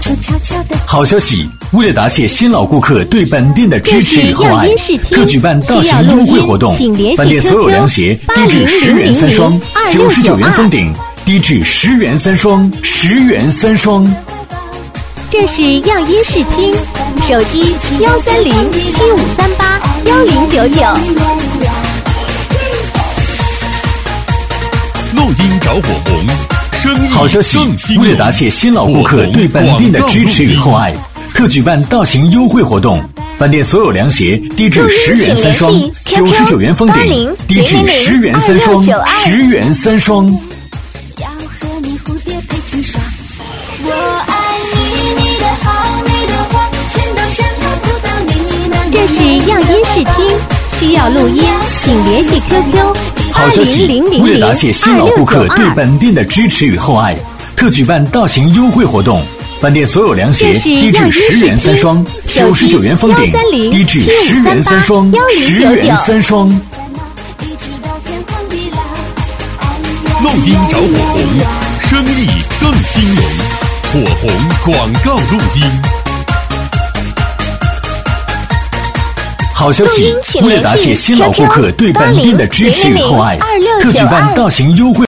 好消息！为了答谢新老顾客对本店的支持与厚爱，特举办大型优惠活动，本店所有凉鞋低至10元3双，99元封顶；低至10元3双，10元3双。 这是样音视听，手机13075381099。 录音找火红，生意好消息！为了答谢新老顾客对本店的支持与厚爱，特举办大型优惠活动，本店所有凉鞋低至10元3双，99元封顶；低至10元3双，10元3双。 这是样音视听，需要录音，请联系 QQ。 好消息！为了答谢新老顾客对本店的支持与厚爱，特举办大型优惠活动，本店所有凉鞋低至10元3双，99元封顶；低至10元3双，10元3双。 录音找火红，生意更兴隆。火红广告录音。 好消息！为了答谢新老顾客对本店的支持与厚爱，特举办大型优惠。